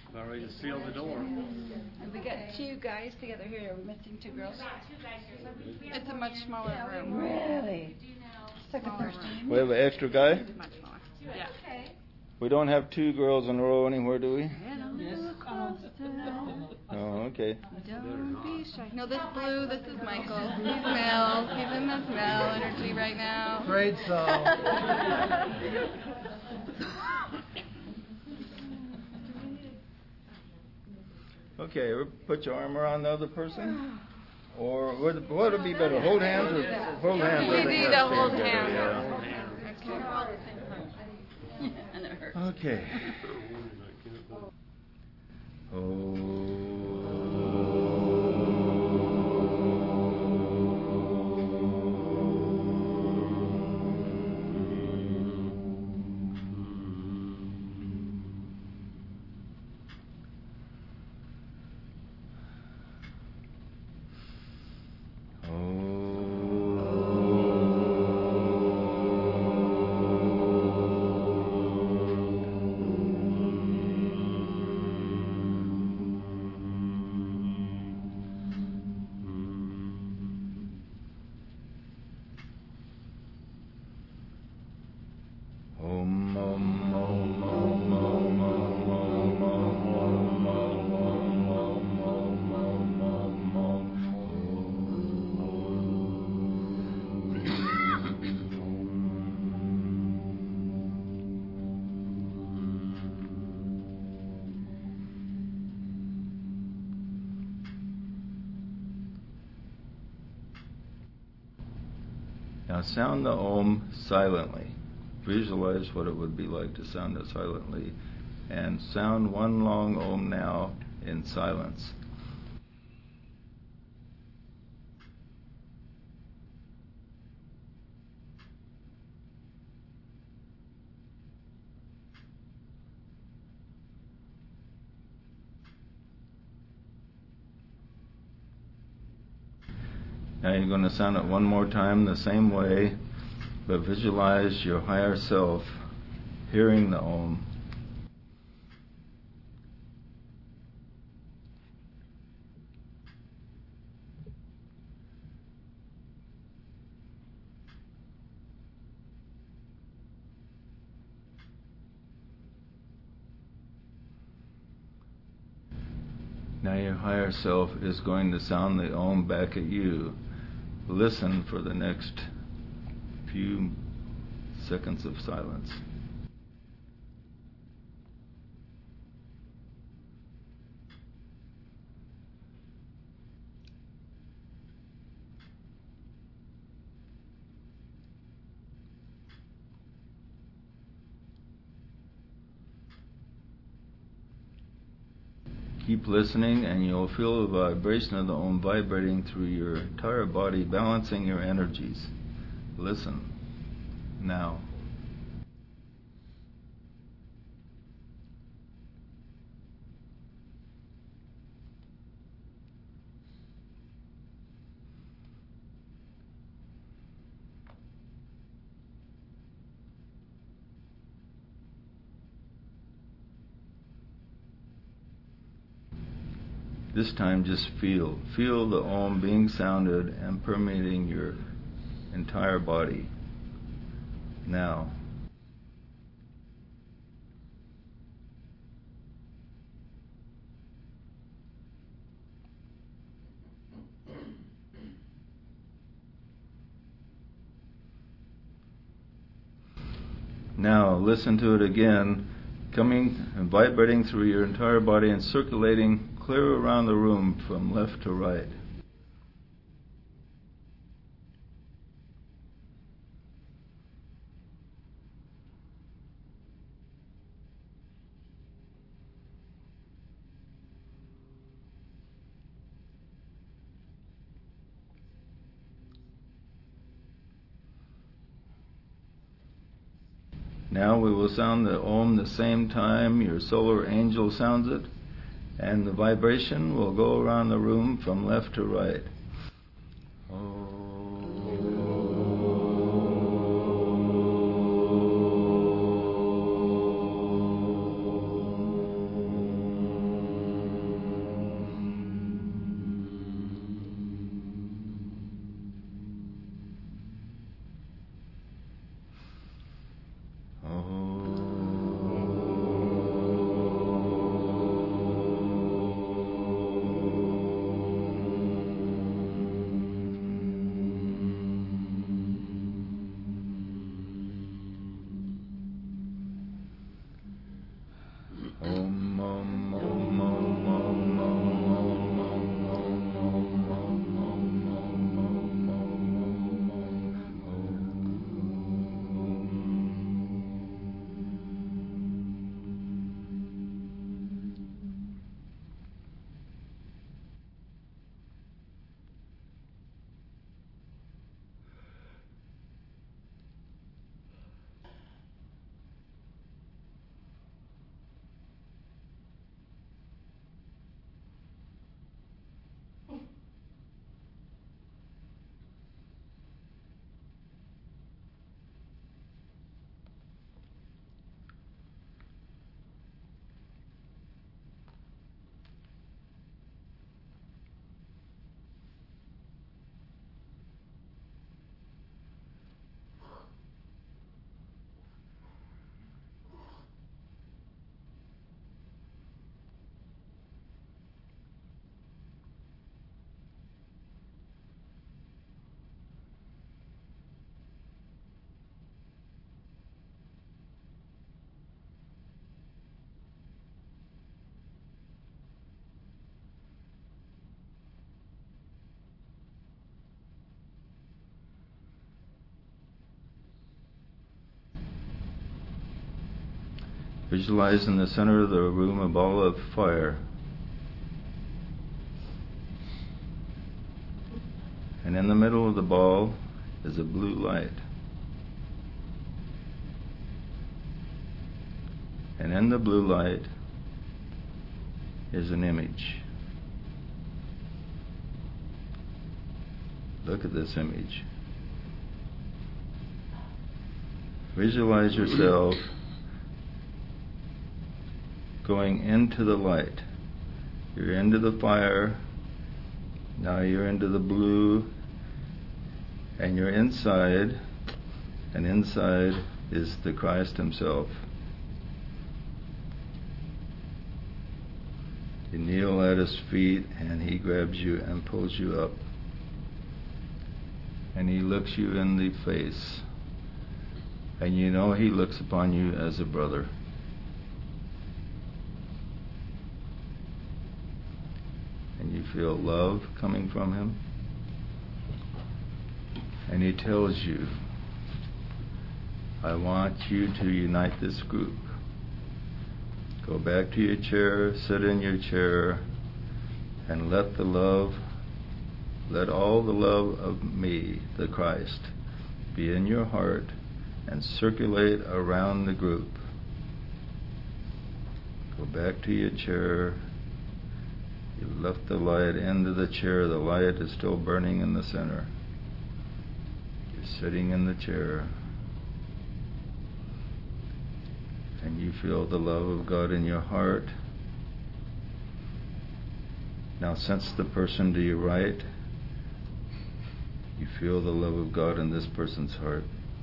About ready to seal the door. And we got two guys together here. Are we missing two girls? It's a much smaller room. Really? It's like the first time. We have an extra guy? Much smaller. Yeah. We don't have two girls in a row anywhere, do we? Oh, okay. Don't be shy. No, this blue, this is Michael. He's male. He's in this male energy right now. Afraid so. Okay, put your arm around the other person. Or what would be better, hold hands or hold hands? We need to hold hands. Yeah. Okay. Now sound the Om silently. Visualize what it would be like to sound it silently. And sound one long Om now in silence. Now you're going to sound it one more time the same way, but visualize your higher self hearing the Om. Now your higher self is going to sound the Om back at you. Listen for the next few seconds of silence. Keep listening and you'll feel the vibration of the Om vibrating through your entire body, balancing your energies. Listen now. This time just feel the Om being sounded and permeating your entire body. Now. Now listen to it again, coming and vibrating through your entire body and circulating clear around the room from left to right. Now we will sound the Om the same time your solar angel sounds it, and the vibration will go around the room from left to right. Visualize in the center of the room a ball of fire. And in the middle of the ball is a blue light. And in the blue light is an image. Look at this image. Visualize yourself going into the light. You're into the fire, now you're into the blue, and you're inside, and inside is the Christ Himself. You kneel at His feet, and He grabs you and pulls you up. And He looks you in the face, and you know He looks upon you as a brother. And you feel love coming from Him. And He tells you, I want you to unite this group. Go back to your chair, sit in your chair, and let all the love of me, the Christ, be in your heart and circulate around the group. Go back to your chair. You left the light into the chair. The light is still burning in the center. You're sitting in the chair. And you feel the love of God in your heart. Now sense the person to your right. You feel the love of God in this person's heart.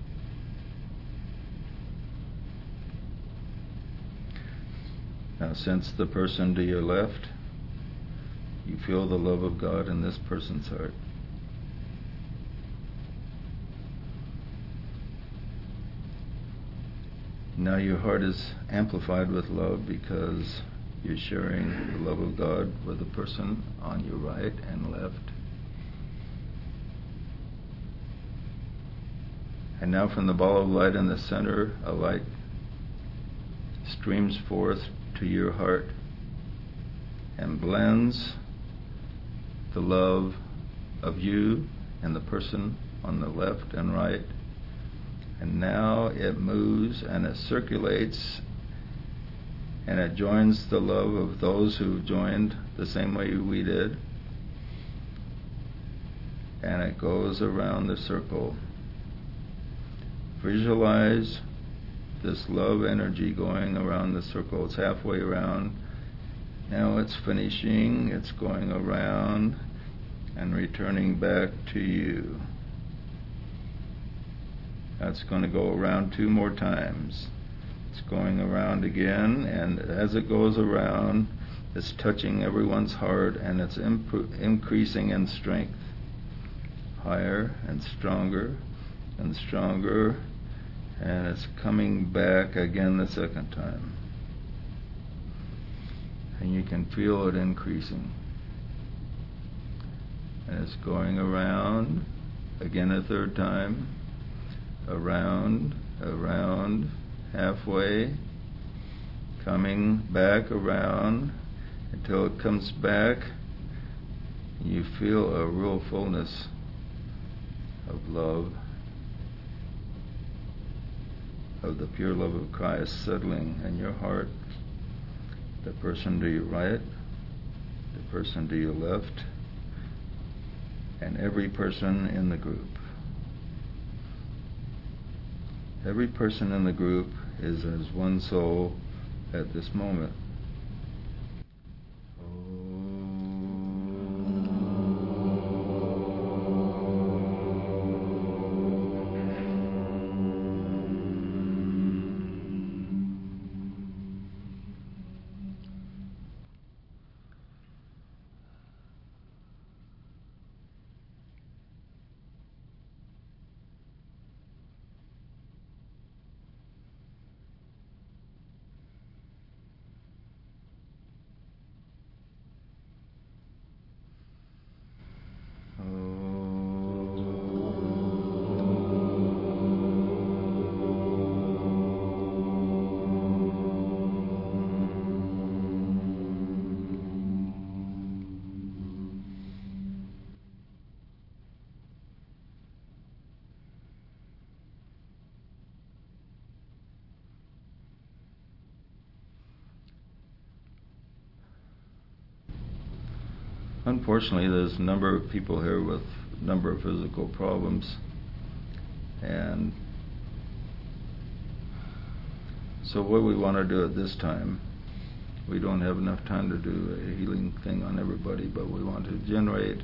Now sense the person to your left. You feel the love of God in this person's heart. Now your heart is amplified with love because you're sharing the love of God with the person on your right and left. And now from the ball of light in the center, a light streams forth to your heart and blends the love of you and the person on the left and right. And now it moves and it circulates and it joins the love of those who joined the same way we did. And it goes around the circle. Visualize this love energy going around the circle. It's halfway around. Now it's finishing, it's going around and returning back to you. That's going to go around 2 more times. It's going around again, and as it goes around, it's touching everyone's heart, and it's increasing in strength. Higher and stronger, and it's coming back again the second time. And you can feel it increasing. And it's going around again a third time, around, halfway, coming back around until it comes back. You feel a real fullness of love, of the pure love of Christ settling in your heart. The person to your right, the person to your left, and every person in the group. Every person in the group is as one soul at this moment. Unfortunately, there's a number of people here with a number of physical problems, and so what we want to do at this time, we don't have enough time to do a healing thing on everybody, but we want to generate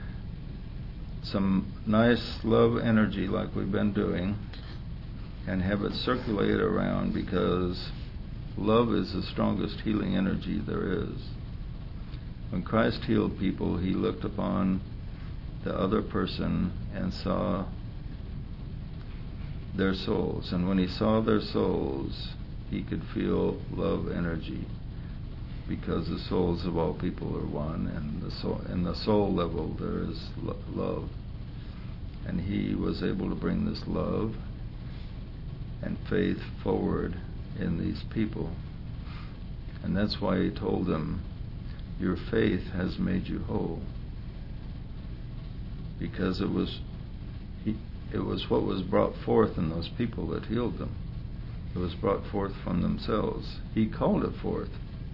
some nice love energy like we've been doing and have it circulate around, because love is the strongest healing energy there is. When Christ healed people, he looked upon the other person and saw their souls. And when he saw their souls, he could feel love energy, because the souls of all people are one, and in the soul level there is love. And he was able to bring this love and faith forward in these people. And that's why he told them, your faith has made you whole. Because it was what was brought forth in those people that healed them. It was brought forth from themselves. He called it forth.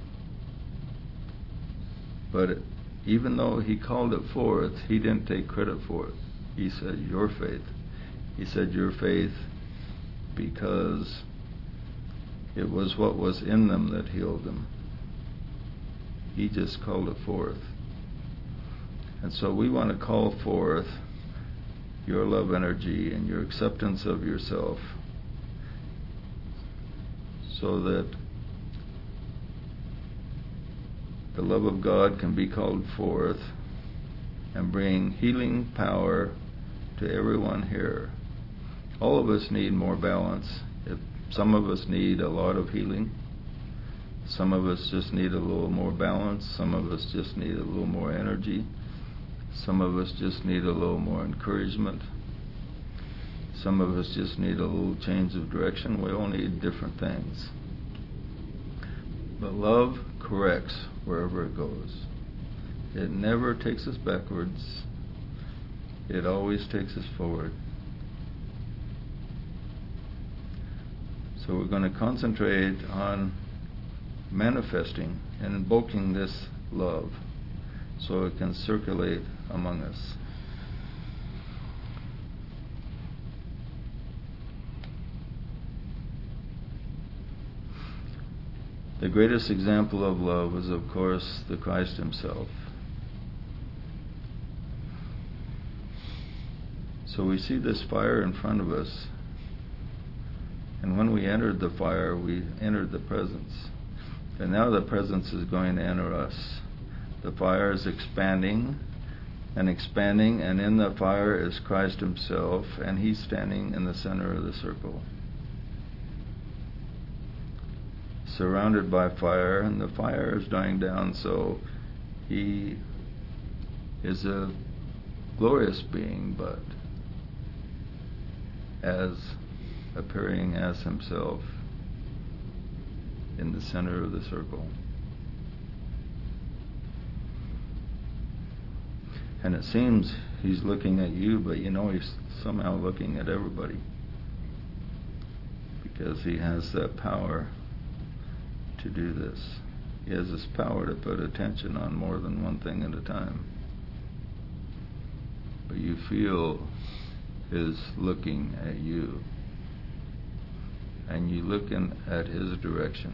But even though he called it forth, he didn't take credit for it. He said, your faith. He said, your faith, because it was what was in them that healed them. He just called it forth. And so we want to call forth your love energy and your acceptance of yourself, so that the love of God can be called forth and bring healing power to everyone here. All of us need more balance. If some of us need a lot of healing, some of us just need a little more balance, some of us just need a little more energy, some of us just need a little more encouragement, some of us just need a little change of direction. We all need different things. But love corrects wherever it goes. It never takes us backwards. It always takes us forward. So we're going to concentrate on manifesting and invoking this love so it can circulate among us. The greatest example of love is, of course, the Christ himself. So we see this fire in front of us, And when we entered the fire, we entered the presence. And now the presence is going to enter us. The fire is expanding, and in the fire is Christ himself, and he's standing in the center of the circle. Surrounded by fire, and the fire is dying down, so he is a glorious being, but appearing as himself in the center of the circle. And it seems he's looking at you, but he's somehow looking at everybody, because he has that power to do this. He has this power to put attention on more than one thing at a time. But you feel his looking at you, and you look at his direction.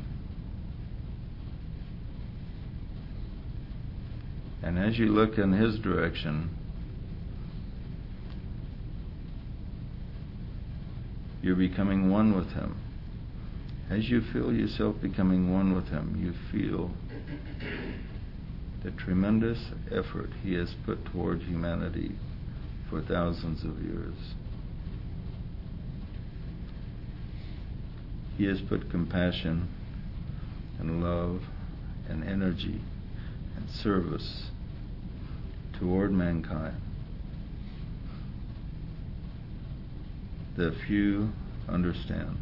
And as you look in his direction, you're becoming one with him. As you feel yourself becoming one with him, you feel the tremendous effort he has put toward humanity for thousands of years. He has put compassion and love and energy and service toward mankind. The few understand.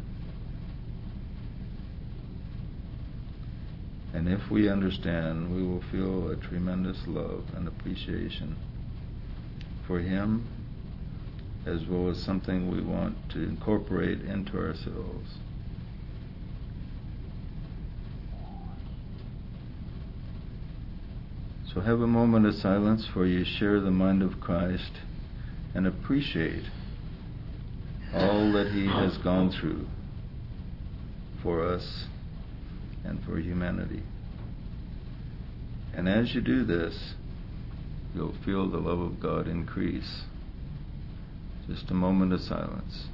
And if we understand, we will feel a tremendous love and appreciation for him, as well as something we want to incorporate into ourselves. So have a moment of silence where you share the mind of Christ and appreciate all that he has gone through for us and for humanity. And as you do this, you'll feel the love of God increase. Just a moment of silence.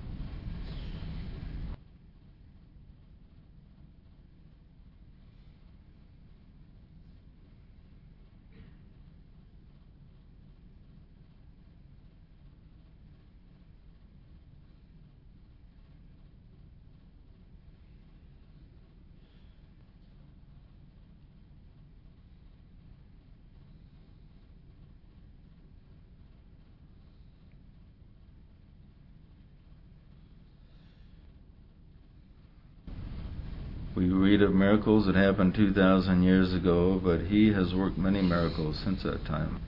We read of miracles that happened 2,000 years ago, but he has worked many miracles since that time.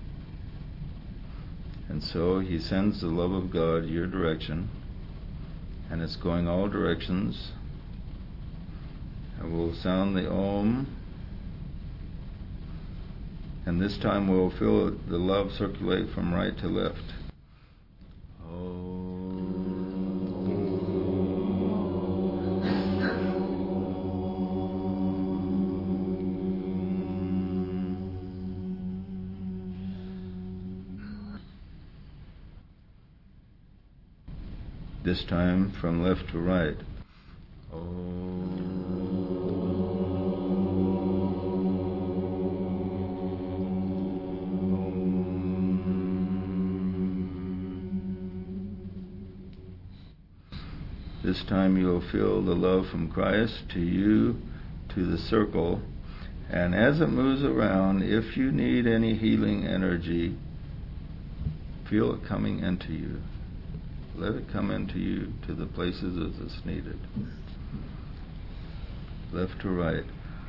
And so he sends the love of God your direction, and it's going all directions. And we'll sound the Om, and this time we'll feel the love circulate from right to left. This time from left to right. This time you'll feel the love from Christ to you, to the circle, and as it moves around, if you need any healing energy, feel it coming into you. Let it come into you to the places as it's needed. Left to right.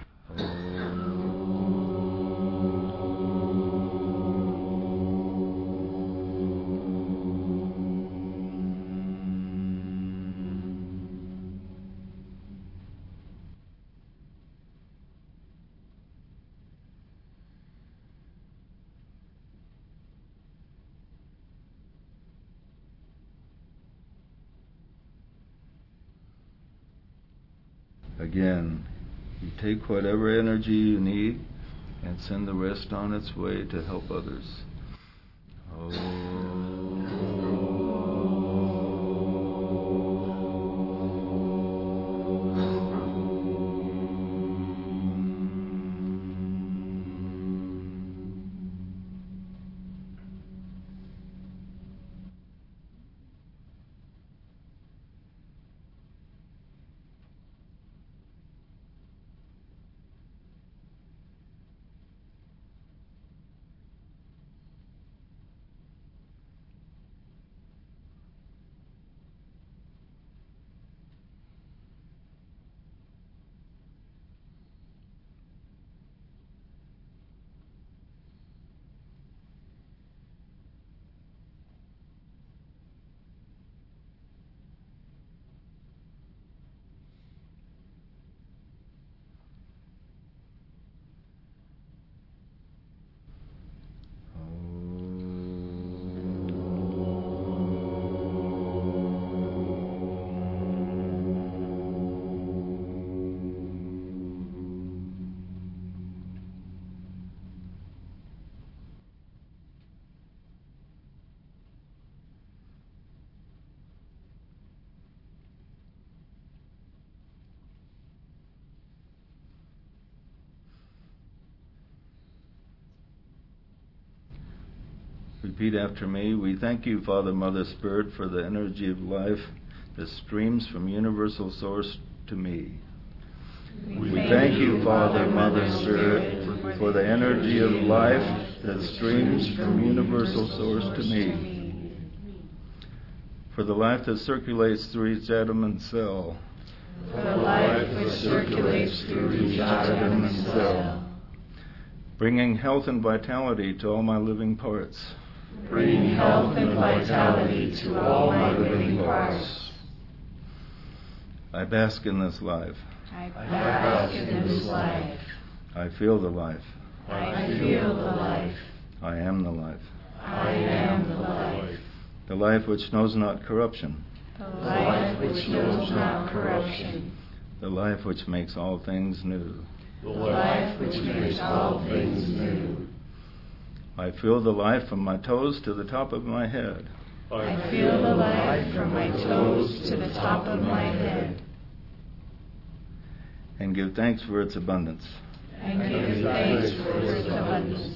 Again, you take whatever energy you need and send the rest on its way to help others. Repeat after me. We thank you, Father, Mother, Spirit, for the energy of life that streams from universal source to me. We thank you, Father, Mother, Spirit, for the energy of life that streams from universal source to me. For the life that circulates through each atom and cell. For the life which circulates through each atom and cell. Bringing health and vitality to all my living parts. Bring health and vitality to all my living parts. I bask in this life. I bask in this life. I feel the life. I feel the life. I am the life. I am the life. The life which knows not corruption. The life which knows not corruption. The life which makes all things new. The life which makes all things new. I feel the life from my toes to the top of my head. I feel the life from my toes to the top of my head. And give thanks for its abundance. And give thanks for its abundance.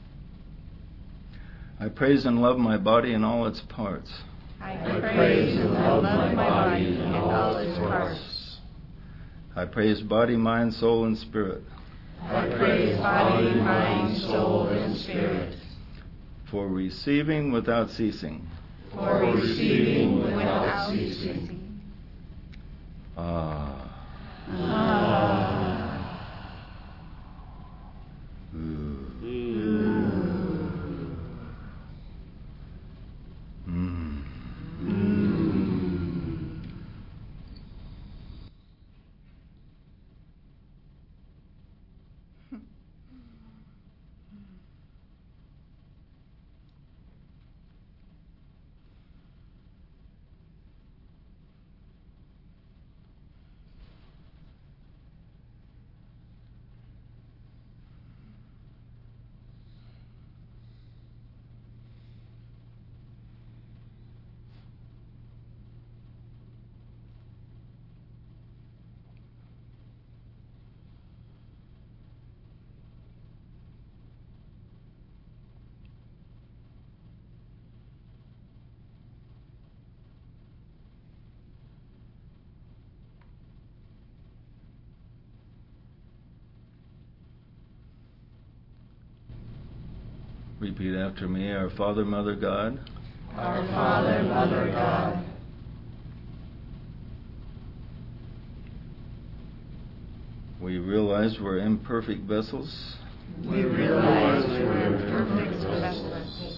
I praise and love my body and all its parts. I praise and love my body and all its parts. I praise body, mind, soul, and spirit. I praise body, mind, soul, and spirit. For receiving without ceasing. For receiving without ceasing. Ah. Ooh. Repeat after me. Our Father, Mother, God. Our Father, Mother, God. We realize we're imperfect vessels. We realize we're imperfect vessels.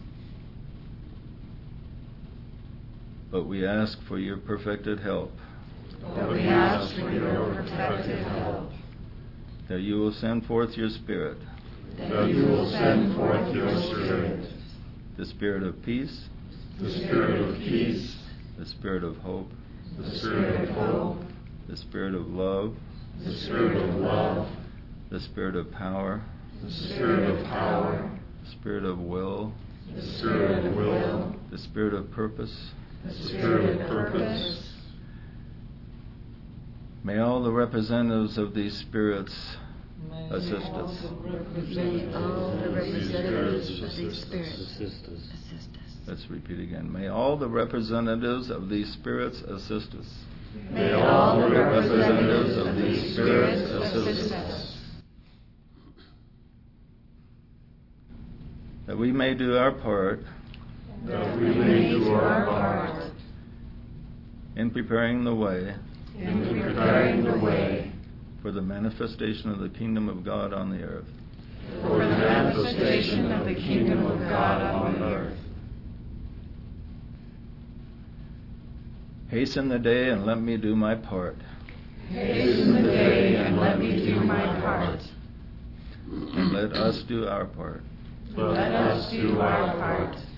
But we ask for your perfected help. But we ask for your perfected help. That you will send forth your Spirit. That you will send forth your Spirit. The Spirit of peace. The Spirit of peace. The Spirit of hope. The Spirit of hope. The Spirit of love. The Spirit of love. The Spirit of power. The Spirit of power. The Spirit of will. The Spirit of will. The Spirit of purpose. The Spirit of purpose. May all the representatives of these spirits assist us. May all the representatives of these spirits assist us. Let's repeat again. May all the representatives of these spirits assist us. May all the representatives of these spirits assist us. That we may do our part. That we may do our part. In preparing the way. In preparing the way. For the manifestation of the kingdom of God on the earth. For the manifestation of the kingdom of God on earth. Hasten the day and let me do my part. Hasten the day and let me do my part. And let us do our part. Let us do our part.